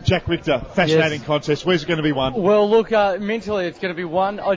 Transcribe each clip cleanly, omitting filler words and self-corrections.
Jack Richter, fascinating contest. Where's it going to be won? Well, look, mentally it's going to be won. I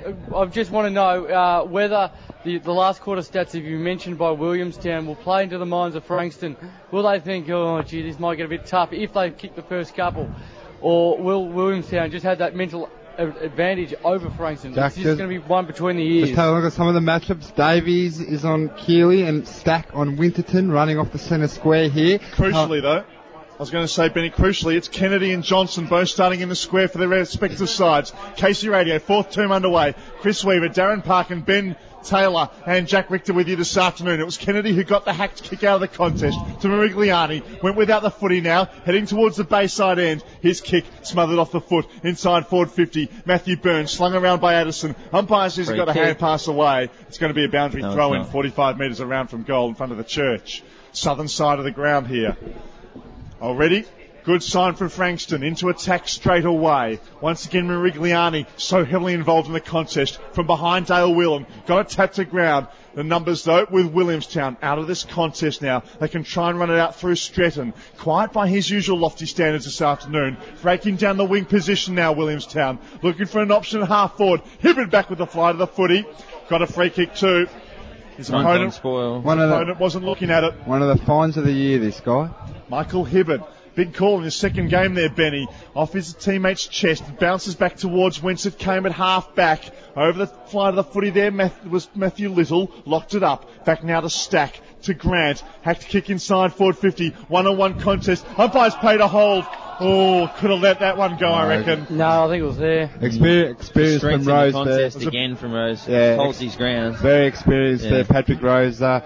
just want to know whether the last quarter stats that you mentioned by Williamstown will play into the minds of Frankston. Will they think, oh, gee, this might get a bit tough if they kick the first couple? Or will Williamstown just have that mental advantage over Frankston? Jack, it's just going to be one between the ears. Just have a look at some of the matchups. Davies is on Keeley and Stack on Winterton, running off the centre square here. Crucially, though, I was going to say, Benny, crucially, it's Kennedy and Johnson both starting in the square for their respective sides. Casey Radio, fourth term underway. Chris Weaver, Darren Parkin, Ben Taylor and Jack Richter with you this afternoon. It was Kennedy who got the hacked kick out of the contest to Merigliani. Went without the footy now, heading towards the Bayside end. His kick smothered off the foot inside forward 50. Matthew Burns slung around by Addison. Umpire says he got a hand pass away. It's going to be a boundary throw in 45 metres around from goal in front of the church. Southern side of the ground here. Already, good sign from Frankston into attack straight away. Once again, Merigliani so heavily involved in the contest from behind Dale Whelan. Got it tapped to ground. The numbers, though, with Williamstown out of this contest now. They can try and run it out through Stretton. Quiet by his usual lofty standards this afternoon. Breaking down the wing position now, Williamstown. Looking for an option at half forward. Hibbard back with the fly to the footy. Got a free kick too. His opponent wasn't looking at it. One of the finds of the year, this guy. Michael Hibbard. Big call in his second game there, Benny. Off his teammate's chest. Bounces back towards whence it came at half back. Over the fly to the footy there was Matthew Little. Locked it up. Back now to Stack. To Grant. Hacked kick inside forward 50. One-on-one contest. Umpire's paid a hold. Oh, could have let that one go, I reckon. No, I think it was there. Experience from Rose there. Again from Rose. Yeah, holds his ground. Very experienced there. Patrick Rose led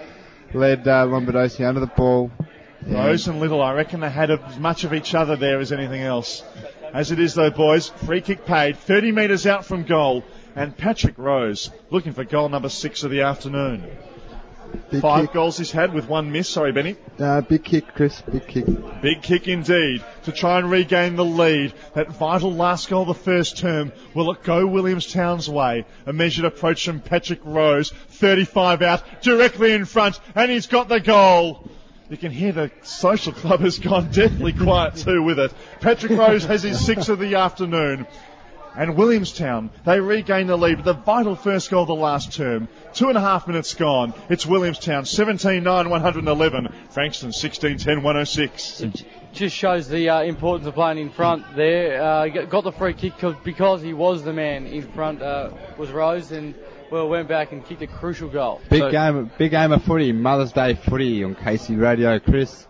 Lombardozzi under the ball. Yeah. Rose and Little, I reckon they had as much of each other there as anything else. As it is, though, boys, free kick paid, 30 metres out from goal, and Patrick Rose looking for goal number 6 of the afternoon. Five goals he's had with one miss. Sorry, Benny. Big kick, Chris. Big kick. Big kick indeed to try and regain the lead. That vital last goal of the first term. Will it go Williamstown's way? A measured approach from Patrick Rose. 35 out, directly in front, and he's got the goal. You can hear the social club has gone deathly quiet too with it. Patrick Rose has his 6th of the afternoon. And Williamstown, they regain the lead with the vital first goal of the last term. 2.5 minutes gone. It's Williamstown, 17-9, 111. Frankston, 16-10, 106. Just shows the importance of playing in front there. Got the free kick because he was the man in front, was Rose, and went back and kicked a crucial goal. Big game of footy, Mother's Day footy on Casey Radio, Chris.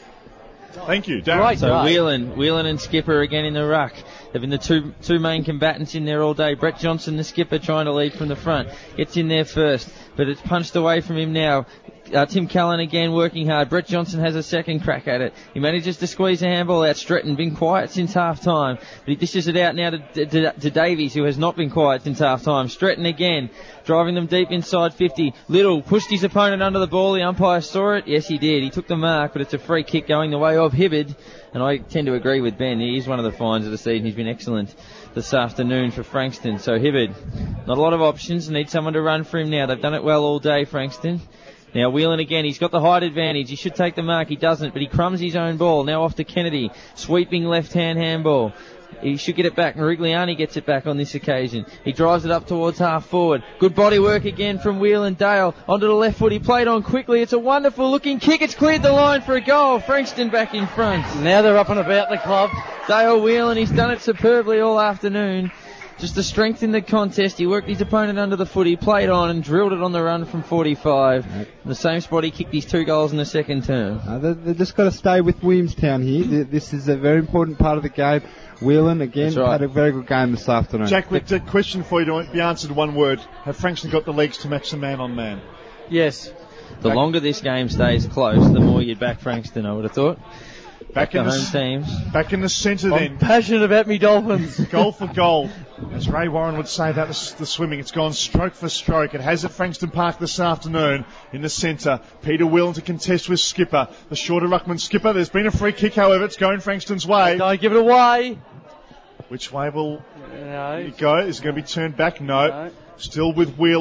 Thank you, Darren. So Whelan and Skipper again in the ruck. They've been the two main combatants in there all day. Brett Johnson, the skipper, trying to lead from the front. Gets in there first, but it's punched away from him now. Tim Callan again working hard. Brett Johnson has a second crack at it. He manages to squeeze a handball out. Stretton been quiet since half time, but he dishes it out now to Davies, who has not been quiet since half time. Stretton again, driving them deep inside 50. Little pushed his opponent under the ball. The umpire saw it. Yes, he did. He took the mark, but it's a free kick going the way of Hibbard. And I tend to agree with Ben. He is one of the finds of the season. He's been excellent this afternoon for Frankston. So Hibbard, not a lot of options. Need someone to run for him now. They've done it well all day, Frankston. Now Whelan again, he's got the height advantage. He should take the mark. He doesn't, but he crumbs his own ball. Now off to Kennedy. Sweeping left-hand handball. He should get it back. Merigliani gets it back on this occasion. He drives it up towards half forward. Good body work again from Whelan. Dale onto the left foot. He played on quickly. It's a wonderful looking kick. It's cleared the line for a goal. Frankston back in front. Now they're up and about the club. Dale Whelan, he's done it superbly all afternoon. Just the strength in the contest. He worked his opponent under the foot. He played on and drilled it on the run from 45. The same spot he kicked his 2 goals in the second term. They've just got to stay with Williamstown here. This is a very important part of the game. Whelan, again, had a very good game this afternoon. Jack Richter, question for you to be answered in one word. Have Frankston got the legs to match the man-on-man? Yes. The longer this game stays close, the more you'd back Frankston, I would have thought. Back in the centre then. I'm passionate about me Dolphins. Goal for goal. As Ray Warren would say about the swimming, it's gone stroke for stroke. It has at Frankston Park this afternoon in the centre. Peter Whelan to contest with Skipper. The shorter ruckman Skipper. There's been a free kick, however. It's going Frankston's way. Don't give it away. Which way will it go? Is it going to be turned back? No. Still with Whelan.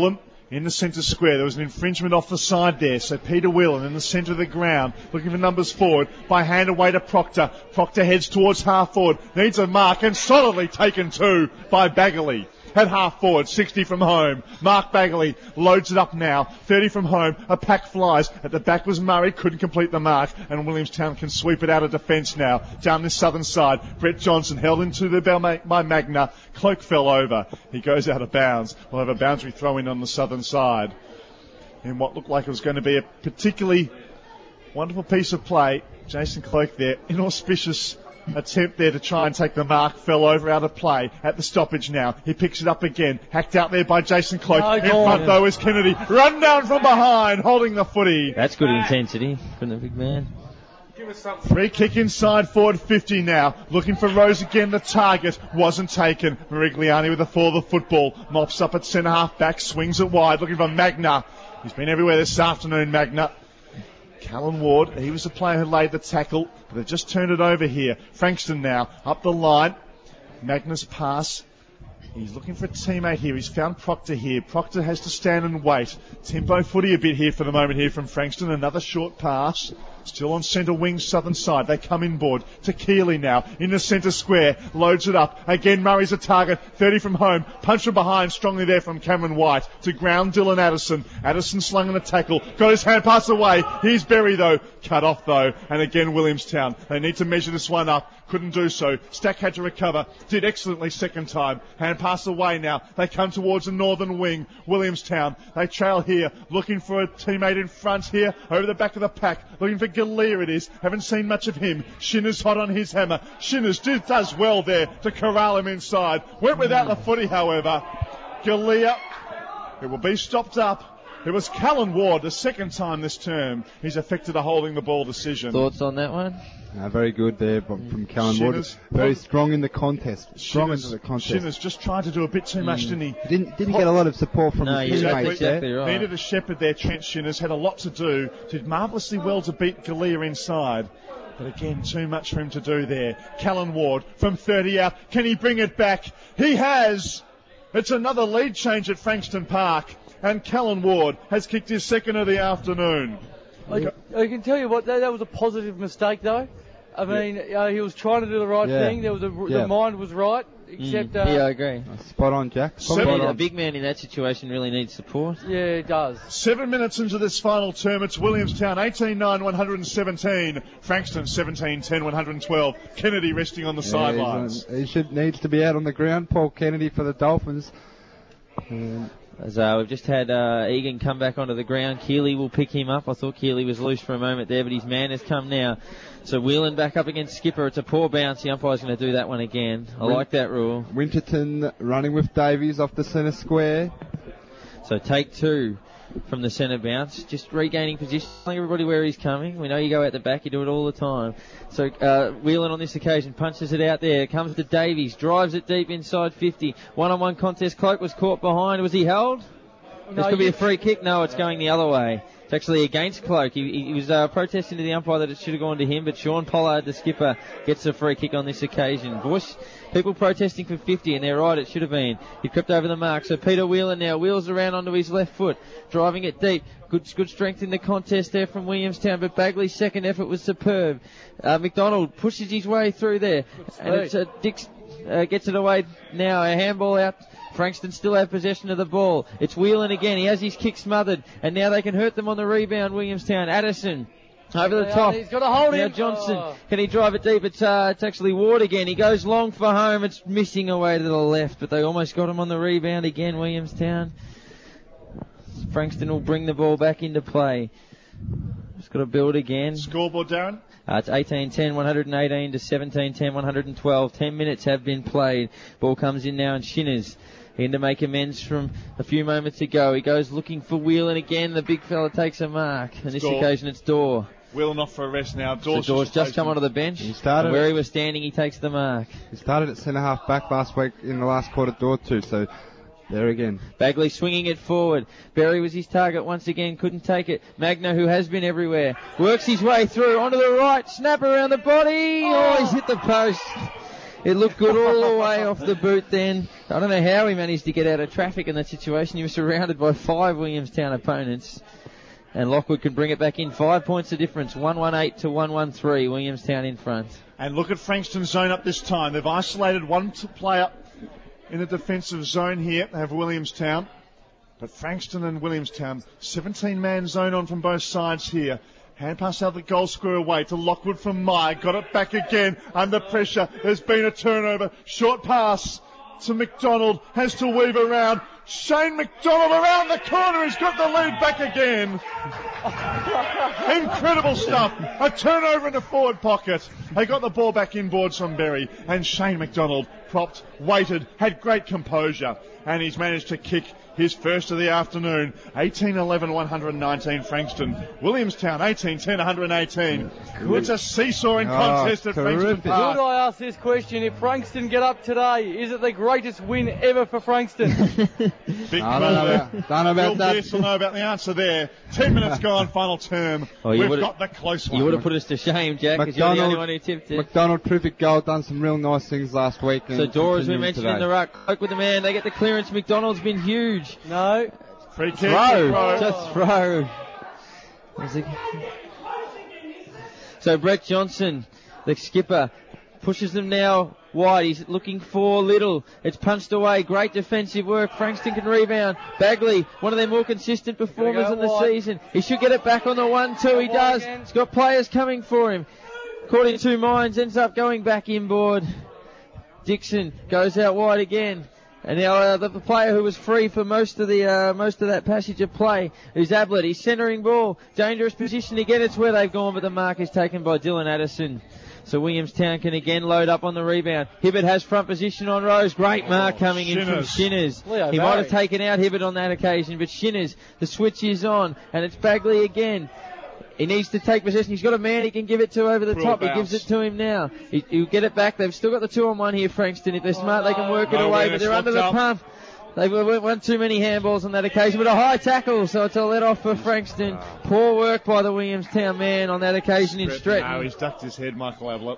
in the centre square. There was an infringement off the side there. So Peter Whelan in the centre of the ground, looking for numbers forward. By hand away to Proctor. Proctor heads towards half forward. Needs a mark and solidly taken too by Baggerley. At half forward, 60 from home. Mark Baggerley loads it up now. 30 from home. A pack flies. At the back was Murray. Couldn't complete the mark. And Williamstown can sweep it out of defence now. Down this southern side. Brett Johnson held into the bell by Magna. Cloak fell over. He goes out of bounds. We'll have a boundary throw in on the southern side. In what looked like it was going to be a particularly wonderful piece of play. Jason Cloak there. Inauspicious attempt there to try and take the mark, fell over out of play at the stoppage now. He picks it up again, hacked out there by Jason Cloak. In front though is Kennedy, run down from behind, holding the footy. That's good intensity from the big man. Free kick inside forward 50 now. Looking for Rose again, the target wasn't taken. Merigliani with a fall of the football, mops up at centre half back, swings it wide, looking for Magna. He's been everywhere this afternoon, Magna. Callan Ward, he was the player who laid the tackle, but they've just turned it over here. Frankston now, up the line. Magna's pass. He's looking for a teammate here. He's found Proctor here. Proctor has to stand and wait. Tempo footy a bit here for the moment here from Frankston. Another short pass. Still on centre wing, southern side. They come inboard to Keeley now. In the centre square. Loads it up. Again, Murray's a target. 30 from home. Punch from behind. Strongly there from Cameron White. To ground Dylan Addison. Addison slung in a tackle. Got his hand pass away. Here's Berry though. Cut off though. And again, Williamstown. They need to measure this one up. Couldn't do so. Stack had to recover. Did excellently second time. Hand pass away now. They come towards the northern wing. Williamstown. They trail here. Looking for a teammate in front here. Over the back of the pack. Looking for Galea it is. Haven't seen much of him. Shinner's hot on his hammer. Shinner's does well there to corral him inside. Went without the footy, however. Galea. It will be stopped up. It was Callan Ward, the second time this term he's affected a holding the ball decision. Thoughts on that one? Very good there from Callan Ward. Very strong in the contest. Strong into the contest. Shinner's just tried to do a bit too much, didn't he? Didn't get a lot of support from his teammates there. Exactly right. Needed a shepherd there, Trent Shinner's. Had a lot to do. Did marvellously well to beat Galea inside. But again, too much for him to do there. Callan Ward from 30 out. Can he bring it back? He has. It's another lead change at Frankston Park. And Callan Ward has kicked his second of the afternoon. I can tell you what, that was a positive mistake though. I mean, he was trying to do the right thing. There was the mind was right. Except, I agree. Spot on, Jack. A big man in that situation really needs support. Yeah, it does. 7 minutes into this final term, it's Williamstown 18-9, 117. Frankston 17-10, 112. Kennedy resting on the sidelines. He needs to be out on the ground. Paul Kennedy for the Dolphins. As we've just had Egan come back onto the ground. Keeley will pick him up. I thought Keeley was loose for a moment there, but his man has come now. So Whelan back up against Skipper. It's a poor bounce. The umpire's going to do that one again. I like that rule. Winterton running with Davies off the centre square. So take two from the centre bounce. Just regaining position, telling everybody where he's coming. We know you go out the back. You do it all the time. So Whelan on this occasion punches it out there. Comes to Davies. Drives it deep inside 50. One-on-one contest. Cloak was caught behind. Was he held? This could be a free kick. No, it's going the other way. It's actually against Cloak. He was protesting to the umpire that it should have gone to him, but Sean Pollard, the skipper, gets a free kick on this occasion. People protesting for 50, and they're right, it should have been. He crept over the mark, so Peter Whelan now wheels around onto his left foot, driving it deep. Good strength in the contest there from Williamstown, but Bagley's second effort was superb. McDonald pushes his way through there, and it's Dix gets it away now. A handball out. Frankston still have possession of the ball. It's Whelan again. He has his kick smothered, and now they can hurt them on the rebound, Williamstown. Addison over the top. He's got to hold him. Now Johnson. Can he drive it deep? It's actually Ward again. He goes long for home. It's missing away to the left, but they almost got him on the rebound again, Williamstown. Frankston will bring the ball back into play. Just got to build again. Scoreboard, Darren? It's 18-10, 118 to 17-10, 112. 10 minutes have been played. Ball comes in now and Shinners in to make amends from a few moments ago. He goes looking for Whelan again. The big fella takes a mark. And this occasion it's Dorr. Whelan off for a rest now. Door's just come onto the bench. He started where he was standing, he takes the mark. He started at centre half back last week in the last quarter, Dorr too. So there again. Bagley swinging it forward. Berry was his target once again. Couldn't take it. Magna, who has been everywhere, works his way through onto the right. Snap around the body. Oh, he's hit the post. It looked good all the way off the boot then. I don't know how he managed to get out of traffic in that situation. He was surrounded by 5 Williamstown opponents. And Lockwood can bring it back in. 5 points of difference. 118 to 113. Williamstown in front. And look at Frankston's zone up this time. They've isolated one player in the defensive zone here. They have Williamstown. But Frankston and Williamstown, 17-man zone on from both sides here. Hand pass out the goal square away to Lockwood from Meyer. Got it back again under pressure. There's been a turnover. Short pass to McDonald. Has to weave around. Shane McDonald around the corner. He's got the lead back again. Incredible stuff. A turnover in the forward pocket. They got the ball back inboards from Berry. And Shane McDonald propped, waited, had great composure. And he's managed to kick his first of the afternoon. 18-11, 119 Frankston. Williamstown, 18-10, 118. It's a seesawing contest at Frankston Park. Could I ask this question? If Frankston get up today, is it the greatest win ever for Frankston? Big I don't know about that. Pierce will know about the answer there. 10 minutes gone, final term. We've got the close one. You would have put us to shame, Jack, because you're the only one who tipped it. McDonald, terrific goal, done some real nice things last week. So Dora, as we mentioned in the ruck, Coke with the man, they get the clearance. McDonald's been huge. No. Free kick. Throw. Just throw. So Brett Johnson, the skipper, pushes them now wide. He's looking for Little. It's punched away. Great defensive work. Frankston can rebound. Bagley, one of their more consistent performers in the season. He should get it back on the 1-2. He does. He's got players coming for him. Caught in two minds. Ends up going back inboard. Dixon goes out wide again. And now the player who was free for most of that passage of play is Ablett. He's centering ball. Dangerous position again. It's where they've gone, but the mark is taken by Dylan Addison. So Williamstown can again load up on the rebound. Hibbert has front position on Rose. Great mark coming in from Shinners. He might have taken out Hibbert on that occasion, but Shinners, the switch is on, and it's Bagley again. He needs to take possession. He's got a man he can give it to over the top. He gives it to him now. He'll get it back. They've still got the 2-on-1 here, Frankston. If they're smart, they can work it away, but they're under the pump. They won too many handballs on that occasion, but a high tackle, so it's a let off for Frankston. Poor work by the Williamstown man on that occasion in Stretton. No, he's ducked his head, Michael Ablett.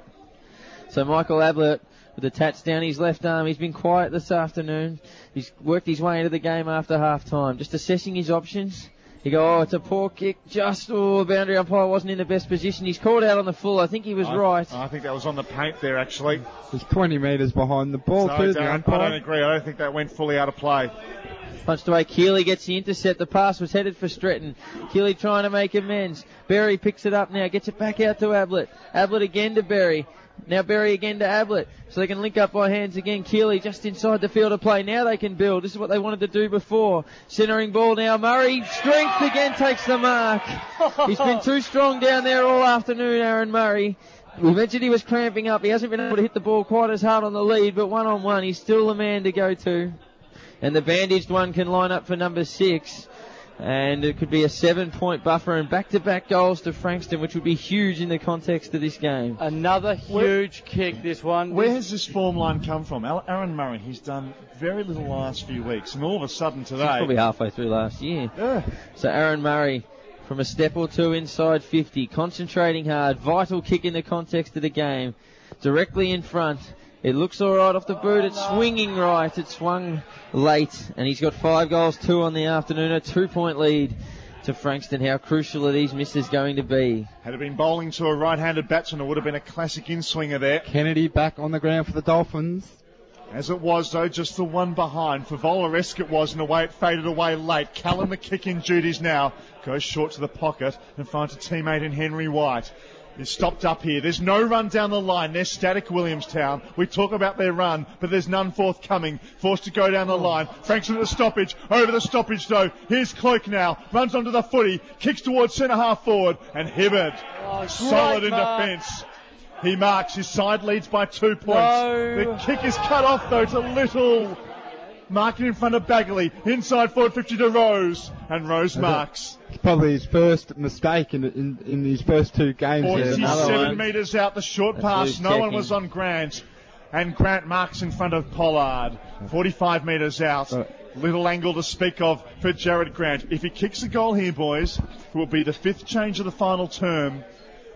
So Michael Ablett with the tats down his left arm. He's been quiet this afternoon. He's worked his way into the game after half time, just assessing his options. You go, it's a poor kick. The boundary umpire wasn't in the best position. He's called out on the full. I think he was right. I think that was on the paint there, actually. He's 20 metres behind the ball, too. I don't agree. I don't think that went fully out of play. Punched away. Keeley gets the intercept. The pass was headed for Stretton. Keeley trying to make amends. Berry picks it up now. Gets it back out to Ablett. Ablett again to Berry. Now Berry again to Ablett. So they can link up by hands again. Keeley just inside the field of play. Now they can build. This is what they wanted to do before. Centering ball now. Murray. Strength again takes the mark. He's been too strong down there all afternoon, Aaron Murray. We mentioned he was cramping up. He hasn't been able to hit the ball quite as hard on the lead, but one-on-one, he's still the man to go to. And the bandaged one can line up for number 6. And it could be a 7-point buffer and back-to-back goals to Frankston, which would be huge in the context of this game. Another huge kick, this one. Where has this form line come from? Aaron Murray, he's done very little the last few weeks, and all of a sudden today... He's probably halfway through last year. Yeah. So Aaron Murray, from a step or two inside 50, concentrating hard, vital kick in the context of the game, directly in front. It looks alright off the boot. It's swinging right. It swung late. And he's got 5 goals, 2 on the afternoon. A 2-point lead to Frankston. How crucial are these misses going to be? Had it been bowling to a right-handed batsman, it would have been a classic in-swinger there. Kennedy back on the ground for the Dolphins. As it was, though, just the one behind. For Volaresque it was, and the way it faded away late. Callum McKick in duties now. Goes short to the pocket and finds a teammate in Henry White. He's stopped up here. There's no run down the line. They're static, Williamstown. We talk about their run, but there's none forthcoming. Forced to go down the line. Frankston at the stoppage. Over the stoppage, though. Here's Cloak now. Runs onto the footy. Kicks towards centre-half forward. And Hibbert, solid in defence. He marks. His side leads by 2 points. No. The kick is cut off, though, to Little. Marking in front of Bagley. Inside forward 50 to Rose. And Rose marks. It's probably his first mistake in his first 2 games. 47 metres out the short pass. No one was on Grant. And Grant marks in front of Pollard. 45 metres out. Little angle to speak of for Jared Grant. If he kicks a goal here, boys, it will be the 5th change of the final term.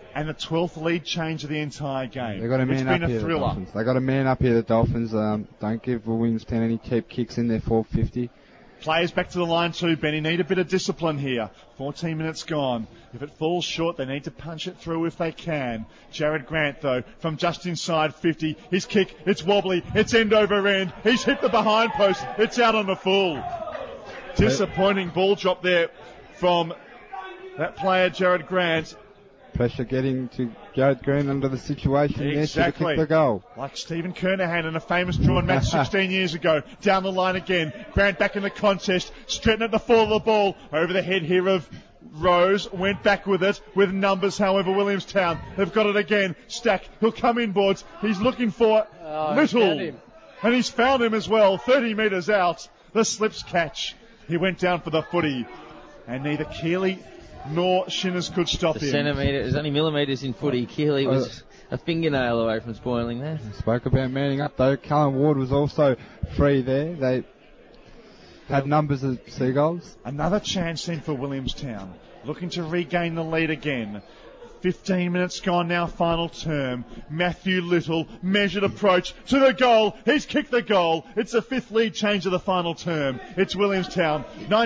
And the 12th lead change of the entire game. They've got a man it's up been here, a thriller. the Dolphins. They've got a man up here, the Dolphins. Don't give Williamstown any cheap kicks in their 450. Players back to the line too, Benny. Need a bit of discipline here. 14 minutes gone. If it falls short, they need to punch it through if they can. Jared Grant, though, from just inside 50. His kick, it's wobbly. It's end over end. He's hit the behind post. It's out on the full. Disappointing ball drop there from that player, Jared Grant. Pressure getting to Jared Grant under the situation. Exactly. There to kick the goal. Like Stephen Kernahan in a famous drawn match 16 years ago. Down the line again. Grant back in the contest. Stretton at the fall of the ball. Over the head here of Rose. Went back with it. With numbers, however, Williamstown have got it again. Stack. He'll come inboards. He's looking for Little. And he's found him as well. 30 metres out. The slips catch. He went down for the footy. And neither Keeley nor Shinners could stop him. There's only millimetres in footy. Keeley was a fingernail away from spoiling that. Spoke about manning up though. Cullen Ward was also free there. They had numbers of Seagulls. Another chance then for Williamstown. Looking to regain the lead again. 15 minutes gone now, final term. Matthew Little, measured approach to the goal. He's kicked the goal. It's the 5th lead change of the final term. It's Williamstown,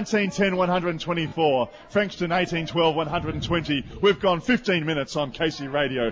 19-10-124. Frankston, 18-12-120. We've gone 15 minutes on KC Radio,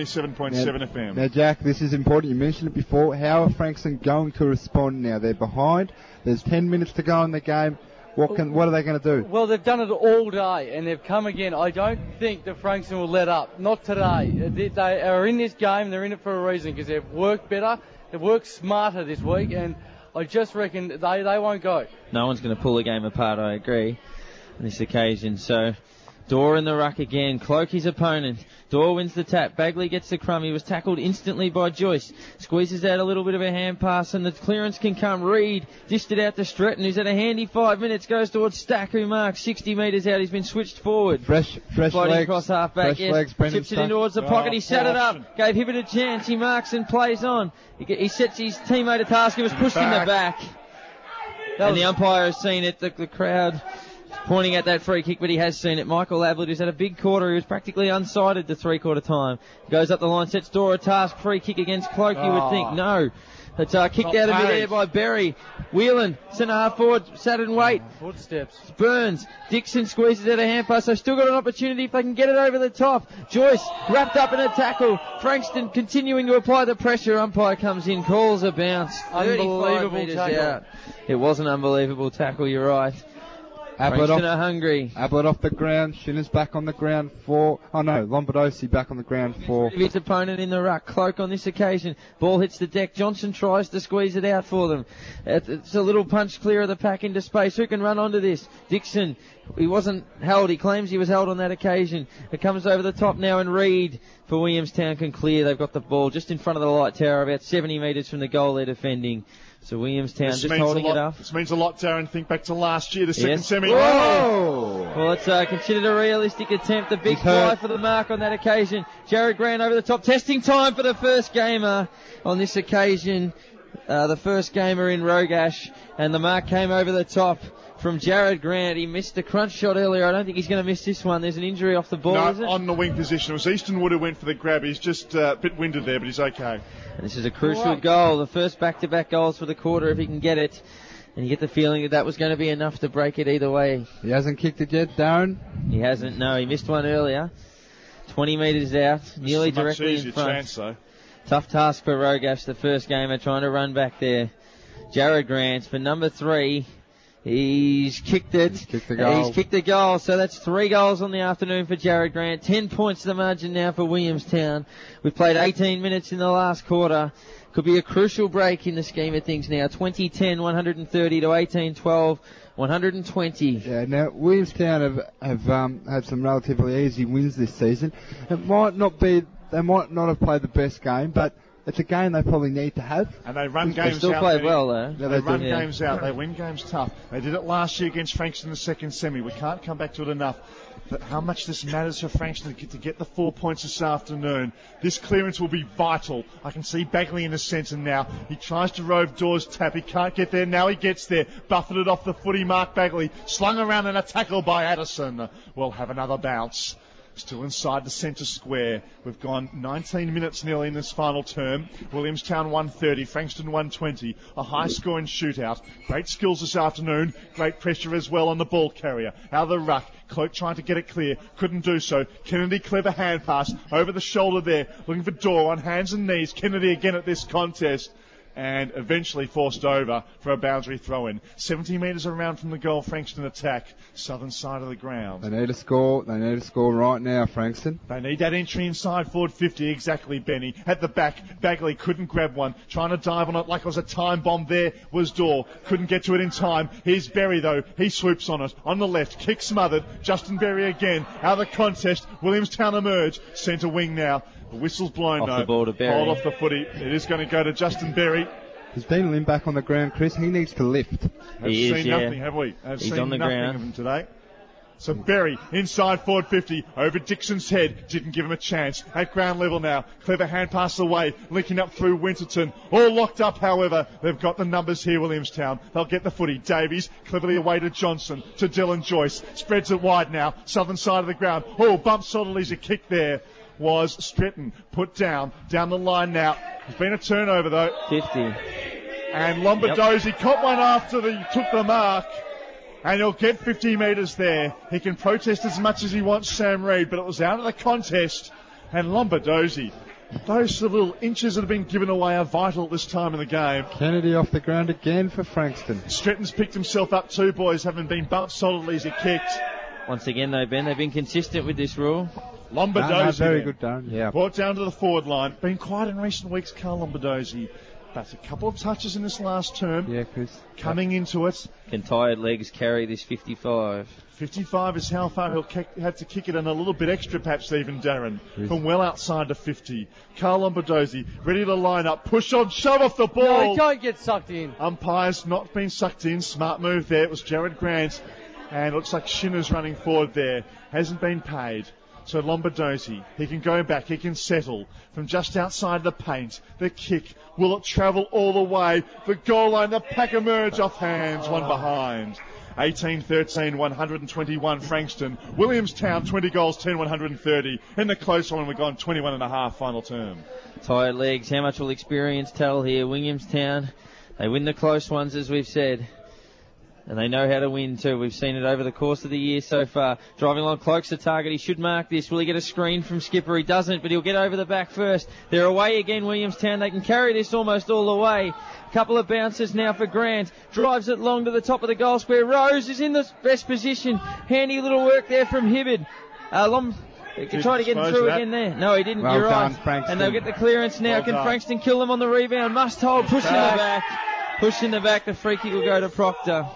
97.7 FM. Now, Jack, this is important. You mentioned it before. How are Frankston going to respond now? They're behind. There's 10 minutes to go in the game. What are they going to do? Well, they've done it all day, and they've come again. I don't think that Frankston will let up. Not today. They are in this game. They're in it for a reason because they've worked better. They've worked smarter this week, and I just reckon they won't go. No one's going to pull the game apart, I agree, on this occasion. So, Dorr in the ruck again. Cloak his opponent. Dorr wins the tap. Bagley gets the crumb. He was tackled instantly by Joyce. Squeezes out a little bit of a hand pass, and the clearance can come. Reed dished it out to Stretton, who's at a handy 5 minutes. Goes towards Stack, who marks 60 metres out. He's been switched forward. Fresh legs. Across half back. Legs, tips it in towards the pocket. He sat it up. Gave Hibbert a chance. He marks and plays on. He sets his teammate a task. He was pushed in the back. And the umpire has seen it. The crowd pointing at that free kick, but he has seen it. Michael Ablett, who's had a big quarter, he was practically unsighted the 3/4 time. Goes up the line, sets Dorr a task. Free kick against Cloak, you would think. No. It's kicked out of midair by Berry. Whelan, centre half forward, sat and wait. Footsteps. Burns. Dixon squeezes out a hand pass. They've still got an opportunity if they can get it over the top. Joyce wrapped up in a tackle. Frankston continuing to apply the pressure. Umpire comes in, calls a bounce. Unbelievable tackle. Out. It was an unbelievable tackle, you're right. Ablett Frankston are hungry. Ablett off the ground. Shinner's back on the ground for... Oh no, Lombardosi back on the ground for... His opponent in the ruck. Cloak on this occasion. Ball hits the deck. Johnson tries to squeeze it out for them. It's a little punch clear of the pack into space. Who can run onto this? Dixon. He wasn't held. He claims he was held on that occasion. It comes over the top now, and Reed for Williamstown can clear. They've got the ball just in front of the light tower, about 70 metres from the goal they're defending. So Williamstown just holding it up. This means a lot, Darren. Think back to last year, the second semi. Whoa! Well, it's considered a realistic attempt. A big fly for the mark on that occasion. Jared Grant over the top. Testing time for the first gamer on this occasion. The first gamer in Rogash. And the mark came over the top from Jared Grant. He missed a crunch shot earlier. I don't think he's going to miss this one. There's an injury off the ball, is it? On the wing position. It was Easton Wood who went for the grab. He's just a bit winded there, but he's okay. And this is a crucial goal. The first back-to-back goals for the quarter if he can get it. And you get the feeling that was going to be enough to break it either way. He hasn't kicked it yet, Darren? He hasn't. No, he missed one earlier. 20 metres out. Nearly directly in front. Chance, though. Tough task for Rogash, the first gamer, trying to run back there. Jared Grant for number 3. He's kicked it. He's kicked the goal. He's kicked the goal. So that's 3 goals on the afternoon for Jared Grant. 10 points to the margin now for Williamstown. We've played 18 minutes in the last quarter. Could be a crucial break in the scheme of things now. 20-10, 130 to 18-12, 120. Yeah, now Williamstown have had some relatively easy wins this season. They might not have played the best game, but it's a game they probably need to have. And they run games out. They still played well, though. Yeah, they run games out. They win games tough. They did it last year against Frankston in the second semi. We can't come back to it enough. But how much this matters for Frankston to get the 4 points this afternoon. This clearance will be vital. I can see Bagley in the centre now. He tries to rove Dawes' tap. He can't get there. Now he gets there. Buffeted off the footy. Mark Bagley slung around in a tackle by Addison. We'll have another bounce. Still inside the centre square. We've gone 19 minutes nearly in this final term. Williamstown 130, Frankston 120. A high-scoring shootout. Great skills this afternoon. Great pressure as well on the ball carrier. Out of the ruck. Cloak trying to get it clear. Couldn't do so. Kennedy, clever hand pass. Over the shoulder there. Looking for Dorr on hands and knees. Kennedy again at this contest. And eventually forced over for a boundary throw-in. 70 metres around from the goal, Frankston attack. Southern side of the ground. They need a score. They need a score right now, Frankston. They need that entry inside forward 50. Exactly, Benny. At the back, Bagley couldn't grab one. Trying to dive on it like it was a time bomb there was Dorr. Couldn't get to it in time. Here's Berry, though. He swoops on it. On the left, kick smothered. Justin Berry again. Out of the contest. Williamstown emerge. Centre wing now. The whistle's blown, off though. The ball to Berry. Hold off the footy. It is going to go to Justin Berry. Has Dean Lynn back on the ground, Chris? He needs to lift. He's seen nothing, have we? He's on the ground. Of him today. So Berry, inside forward 50, over Dixon's head, didn't give him a chance. At ground level now, clever hand pass away, linking up through Winterton. All locked up, however. They've got the numbers here, Williamstown. They'll get the footy. Davies, cleverly away to Johnson, to Dylan Joyce. Spreads it wide now, southern side of the ground. Oh, bumps Sottle's a kick there. Was Stretton put down the line now. There's been a turnover though. 50. And Lombardozzi caught one after he took the mark. And he'll get 50 metres there. He can protest as much as he wants, Sam Reid, but it was out of the contest. And Lombardozzi, those little inches that have been given away are vital at this time in the game. Kennedy off the ground again for Frankston. Stretton's picked himself up too, boys, having been bumped solidly as he kicked. Once again, though, Ben, they've been consistent with this rule. Lombardozzi. Very good, Darren. Yeah. Brought down to the forward line. Been quiet in recent weeks, Carl Lombardozzi. But a couple of touches in this last term. Yeah, Chris. Coming into it. Can tired legs carry this 55? 55 is how far he'll have to kick it, and a little bit extra perhaps even, Darren. From well outside to 50. Carl Lombardozzi ready to line up. Push on, shove off the ball. No, don't get sucked in. Umpire's not been sucked in. Smart move there. It was Jared Grant. And it looks like Shinner's running forward there. Hasn't been paid. So Lombardozzi, he can go back, he can settle from just outside the paint. The kick, will it travel all the way? The goal line, the pack emerge off hands, one behind. 18-13, 121 Frankston. Williamstown, 20 goals, 10, 130. In the close one, we've gone 21.5 final term. Tired legs, how much will experience tell here? Williamstown, they win the close ones, as we've said. And they know how to win too. We've seen it over the course of the year so far. Driving along, Cloak's the target. He should mark this. Will he get a screen from Skipper? He doesn't, but he'll get over the back first. They're away again, Williamstown. They can carry this almost all the way. Couple of bounces now for Grant. Drives it long to the top of the goal square. Rose is in the best position. Handy little work there from Hibbard. He can try to get him through again there. No, he didn't. Well You're done, right. Frankston. And they'll get the clearance now. Well Can done. Frankston kill them on the rebound? Must hold. Push in the back. Push in the back. The free kick will go to Proctor.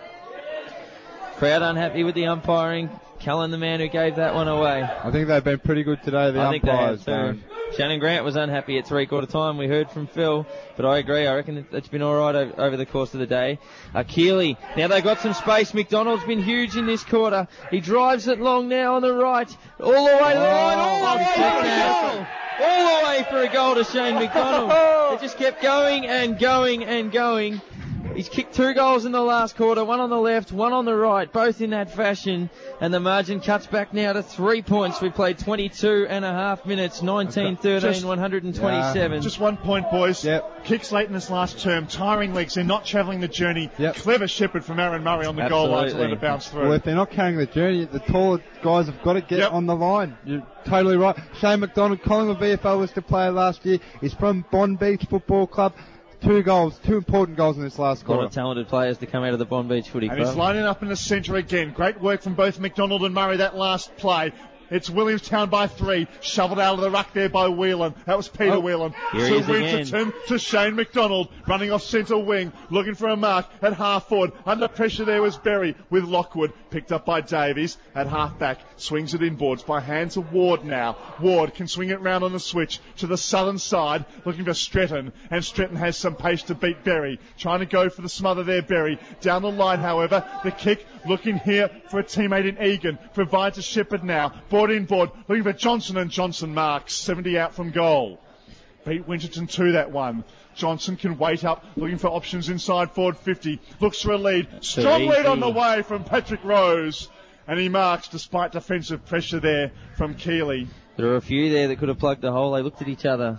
Crowd unhappy with the umpiring. Callan, the man who gave that one away. I think they've been pretty good today, the I think they umpires. have too. Shannon Grant was unhappy at three-quarter time. We heard from Phil, but I agree. I reckon it's been all right over the course of the day. Keeley. Now they've got some space. McDonald's been huge in this quarter. He drives it long now on the right. All the way to the line. All the way for a goal. All the way for a goal to Shane McDonald. It just kept going and going and going. He's kicked 2 goals in the last quarter, one on the left, one on the right, both in that fashion. And the margin cuts back now to 3 points. We played 22.5 minutes, 19-13, 127. Just 1 point, boys. Yep. Kicks late in this last term. Tiring legs. They're not travelling the journey. Yep. Clever shepherd from Aaron Murray on the goal line to let it bounce through. Well, if they're not carrying the journey, the taller guys have got to get on the line. You're totally right. Shane McDonald, Collingwood VFL was to play last year. He's from Bond Beach Football Club. 2 goals, 2 important goals in this last A lot quarter. of talented players to come out of the Bond Beach Footy And Club. he's lining up in the centre again. Great work from both McDonald and Murray that last play. It's Williamstown by 3. Shoveled out of the ruck there by Whelan. That was Peter Whelan. Here he To is again. Winterton, to Shane McDonald. Running off centre wing. Looking for a mark at half forward. Under pressure there was Berry with Lockwood. Picked up by Davies at half back. Swings it inboards by hand to Ward now. Ward can swing it round on the switch to the southern side. Looking for Stretton. And Stretton has some pace to beat Berry. Trying to go for the smother there, Berry. Down the line, however. The kick looking here for a teammate in Egan. Provides to Shepherd now. Brought inboard. Looking for Johnson, and Johnson marks. 70 out from goal. Beat Winterton to that one. Johnson can wait up, looking for options inside forward 50. Looks for a lead. Strong lead on the way from Patrick Rose. And he marks despite defensive pressure there from Keeley. There were a few there that could have plugged the hole. They looked at each other.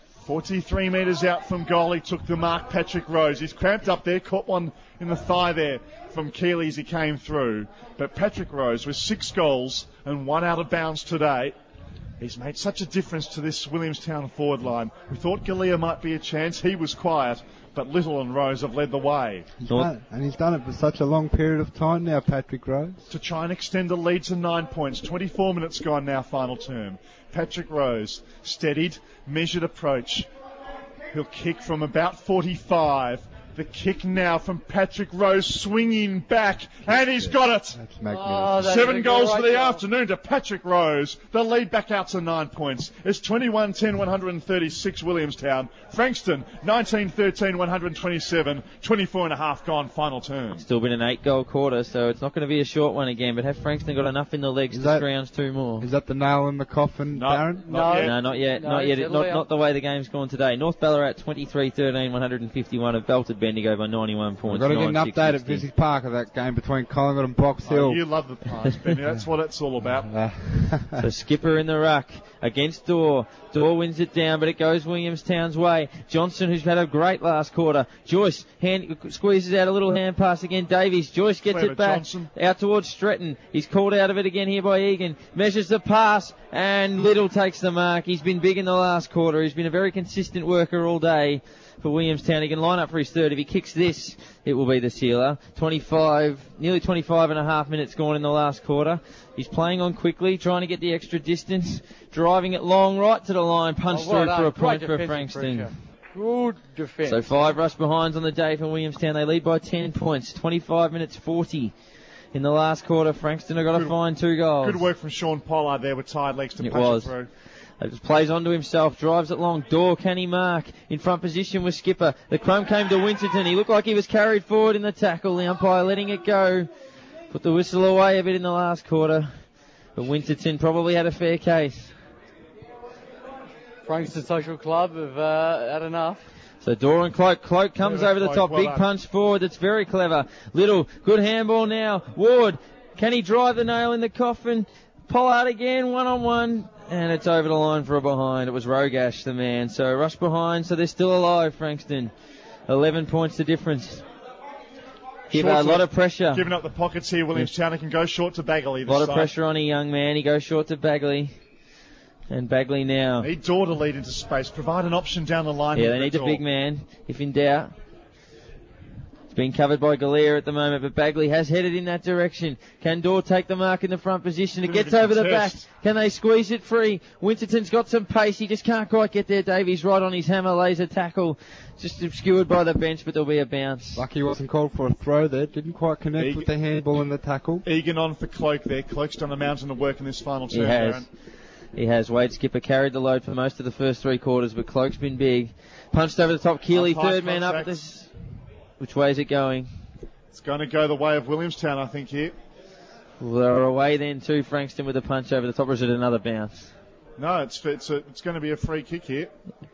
43 metres out from goal, he took the mark, Patrick Rose. He's cramped up there, caught one in the thigh there from Keeley as he came through. But Patrick Rose with 6 goals and 1 out of bounds today. He's made such a difference to this Williamstown forward line. We thought Galea might be a chance. He was quiet, but Little and Rose have led the way. He's done it for such a long period of time now, Patrick Rose. To try and extend the lead to 9 points. 24 minutes gone now, final term. Patrick Rose, steadied, measured approach. He'll kick from about 45. The kick now from Patrick Rose, swinging back, and he's got it. That's magnificent. 7 goals for the afternoon to Patrick Rose. The lead back out to 9 points. It's 21-10, 136 Williamstown. Frankston, 19-13, 127. 24 and a half gone, final term. Still been an 8-goal quarter, so it's not going to be a short one again, but have Frankston got enough in the legs to scrounge 2 more? Is that the nail in the coffin, Darren? No, not yet. Not the way the game's gone today. North Ballarat, 23-13, 151 have belted Bendigo by 91 points. We've got to get an update at Visy Park of that game between Collingwood and Box Hill. You love the Pies, Benny. That's what it's all about. So Skipper in the ruck against Dorr. Dorr wins it down, but it goes Williamstown's way. Johnson, who's had a great last quarter. Joyce squeezes out a little hand pass again. Davies. Joyce gets it back. Johnson. Out towards Stretton. He's called out of it again here by Egan. Measures the pass, and Little takes the mark. He's been big in the last quarter. He's been a very consistent worker all day for Williamstown. He can line up for his third. If he kicks this, it will be the sealer. Nearly 25 and a half minutes gone in the last quarter. He's playing on quickly, trying to get the extra distance, driving it long right to the line, punched through for a point for Frankston. Good defence. So 5 rush behinds on the day for Williamstown. They lead by 10 points. 25 minutes 40 in the last quarter. Frankston have got to find 2 goals. Good work from Sean Pollard there with tired legs to punch it through. It just plays onto himself, drives it long. Dorr, can he mark? In front position with Skipper. The crumb came to Winterton. He looked like he was carried forward in the tackle. The umpire letting it go. Put the whistle away a bit in the last quarter. But Winterton probably had a fair case. Frankston Social Club have had enough. So Dorr and Cloak. Cloak comes over the top. Big punch forward. That's very clever. Little, good handball now. Ward, can he drive the nail in the coffin? Pollard again, one-on-one. And it's over the line for a behind. It was Rogash, the man. So rush behind, so they're still alive, Frankston. 11 points the difference. A lot of pressure. Giving up the pockets here, Williamstown. He can go short to Bagley. A lot of pressure on a young man. He goes short to Bagley. And Bagley now. Need Dorr to lead into space. Provide an option down the line. Yeah, they need a big man, if in doubt. Being covered by Galea at the moment, but Bagley has headed in that direction. Can Dorr take the mark in the front position? It gets over the back. Can they squeeze it free? Winterton's got some pace. He just can't quite get there. Davies right on his hammer laser tackle. Just obscured by the bench, but there'll be a bounce. Lucky he wasn't called for a throw there. Didn't quite connect with the handball and the tackle. Egan on for Cloak there. Cloak's done a mountain of work in this final term. He has. Wade Skipper carried the load for most of the first 3 quarters, but Cloak's been big. Punched over the top. Keeley, third man up at this. Which way is it going? It's going to go the way of Williamstown, I think, here. Well, they're away then too, Frankston with a punch over the top, or is it another bounce? No, it's going to be a free kick here.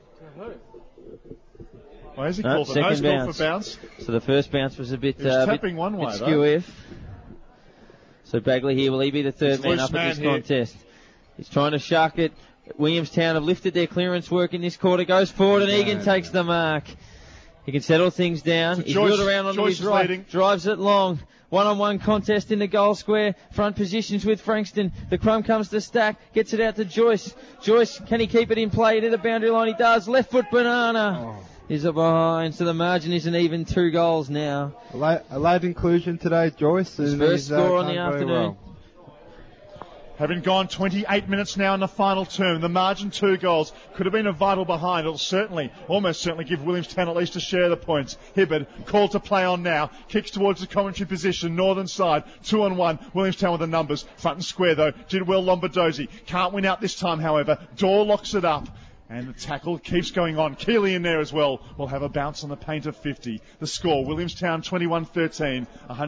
Why is he called for? Second call for bounce. So the first bounce was a bit tapping one way, skew-if. So Bagley here, will he be the third man up at this contest? He's trying to shark it. Williamstown have lifted their clearance work in this quarter, goes forward, and Egan takes the mark. He can settle things down. He's wheeled around onto his right. Drives it long. One-on-one contest in the goal square. Front positions with Frankston. The crumb comes to Stack. Gets it out to Joyce. Joyce, can he keep it in play to the boundary line? He does. Left foot banana. Is it behind? So the margin isn't even 2 goals now. A late inclusion today, Joyce. His first score on the afternoon. Having gone 28 minutes now in the final term, the margin 2 goals could have been a vital behind. It'll almost certainly give Williamstown at least a share of the points. Hibbard called to play on now, kicks towards the commentary position, northern side, 2-on-1. Williamstown with the numbers, front and square though. Did well Lombardozzi, can't win out this time however. Dorr locks it up. And the tackle keeps going on. Keeley in there as well. Will have a bounce on the paint of 50. The score, Williamstown 21-13,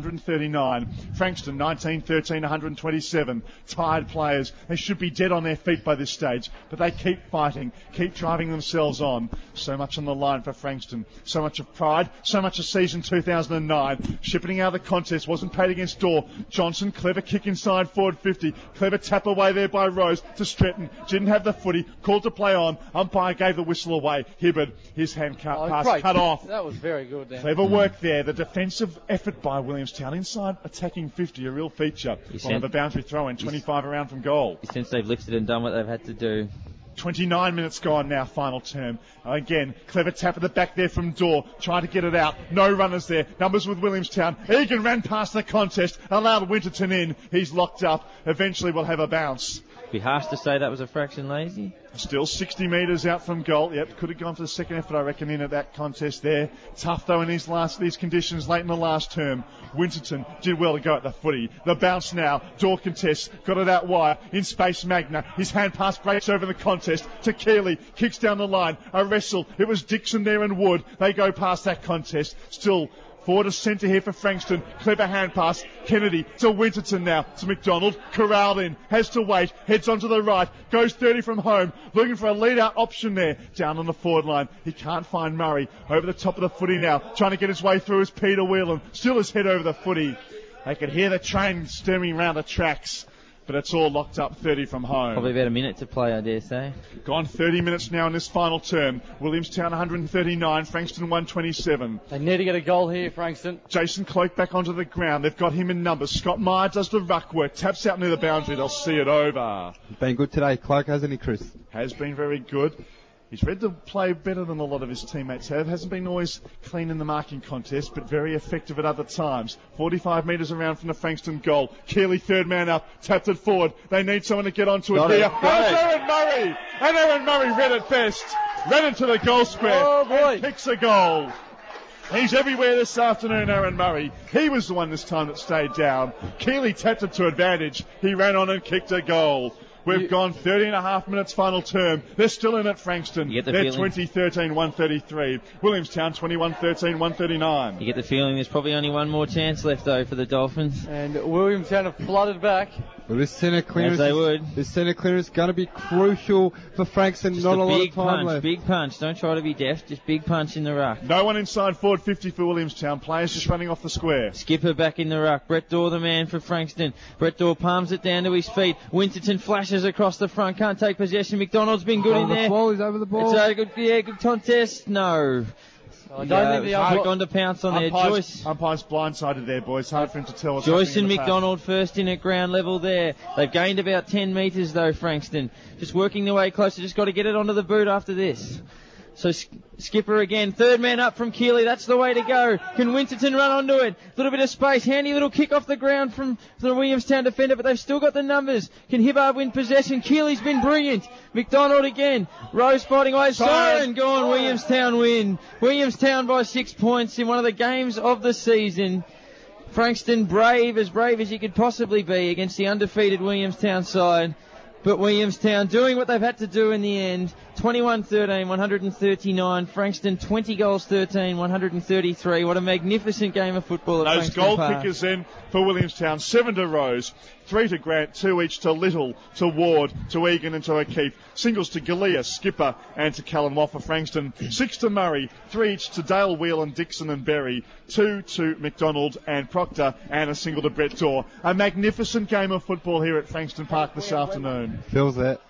139. Frankston 19-13, 127. Tired players. They should be dead on their feet by this stage, but they keep fighting, keep driving themselves on. So much on the line for Frankston. So much of pride, so much of season 2009. Shipping out of the contest, wasn't paid against Dorr. Johnson, clever kick inside forward 50. Clever tap away there by Rose to Stretton. Didn't have the footy, called to play on. Umpire gave the whistle away. Hibbard, his hand pass cut off. That was very good there. Clever work there. The defensive effort by Williamstown inside attacking 50, a real feature. One of a boundary throw in, 25 around from goal. Since they've lifted and done what they've had to do. 29 minutes gone now, final term. Again, clever tap at the back there from Dorr, trying to get it out. No runners there. Numbers with Williamstown. Egan ran past the contest, allowed Winterton in. He's locked up. Eventually we'll have a bounce. Be harsh to say that was a fraction lazy. Still 60 metres out from goal. Yep, could have gone for the second effort, I reckon, in at that contest there. Tough, though, in these conditions late in the last term. Winterton did well to go at the footy. The bounce now. Dorr contests. Got it out wide. In space, Magna. His hand pass breaks over the contest to Keeley. Kicks down the line. A wrestle. It was Dixon there and Wood. They go past that contest. Still forward to centre here for Frankston. Clever hand pass. Kennedy to Winterton now. To McDonald. Corralled in. Has to wait. Heads onto the right. Goes 30 from home. Looking for a lead-out option there. Down on the forward line. He can't find Murray. Over the top of the footy now. Trying to get his way through is Peter Whelan. Still his head over the footy. They could hear the train steaming around the tracks. But it's all locked up, 30 from home. Probably about a minute to play, I dare say. Gone 30 minutes now in this final term. Williamstown 139, Frankston 127. They need to get a goal here, Frankston. Jason Cloak back onto the ground. They've got him in numbers. Scott Meyer does the ruck work. Taps out near the boundary. They'll see it over. Been good today, Cloak, hasn't he, Chris? Has been very good. He's read the play better than a lot of his teammates have. Hasn't been always clean in the marking contest, but very effective at other times. 45 metres around from the Frankston goal. Keeley, third man up, tapped it forward. They need someone to get onto it here. Aaron Murray! And Aaron Murray read it best. Ran into the goal square. Oh, boy. And kicks a goal. He's everywhere this afternoon, Aaron Murray. He was the one this time that stayed down. Keeley tapped it to advantage. He ran on and kicked a goal. We've gone 30 and a half minutes final term. They're still in at Frankston. They're 20-13, 133. Williamstown 21-13, 139. You get the feeling there's probably only one more chance left, though, for the Dolphins. And Williamstown have flooded back. Well, this centre clearance, This centre clearance is going to be crucial for Frankston. Just not a lot big of time left. Big punch. Don't try to be deft. Just big punch in the ruck. No one inside forward 50 for Williamstown. Players just running off the square. Skipper back in the ruck. Brett Dorr, the man for Frankston. Brett Dorr palms it down to his feet. Winterton flashes across the front. Can't take possession. McDonald's been good in there. He's over the ball. It's a good contest. No. I don't think the umpire gone to pounce on there. Joyce. Umpire's blindsided there, boys. Hard for him to tell what's Joyce happening. and McDonald first in at ground level there. They've gained about 10 metres though, Frankston. Just working their way closer. Just got to get it onto the boot after this. So Skipper again, third man up from Keeley. That's the way to go. Can Winterton run onto it? A little bit of space. Handy little kick off the ground from the Williamstown defender, but they've still got the numbers. Can Hibbard win possession? Keeley's been brilliant. McDonald again. Rose fighting away. Siren gone. Williamstown win. Williamstown by 6 points in one of the games of the season. Frankston brave as you could possibly be against the undefeated Williamstown side. But Williamstown doing what they've had to do in the end. 21-13, 139. Frankston 20 goals 13, 133. What a magnificent game of football at Those Frankston goal Park. kickers in for Williamstown. 7 to Rose, 3 to Grant, 2 each to Little, to Ward, to Egan and to O'Keefe. Singles to Galea, Skipper and to Callum Waugh for Frankston. 6 to Murray, 3 each to Dale Whelan, Dixon and Berry. 2 to McDonald and Proctor, and a single to Brett Dorr. A magnificent game of football here at Frankston Park this afternoon. Feels that.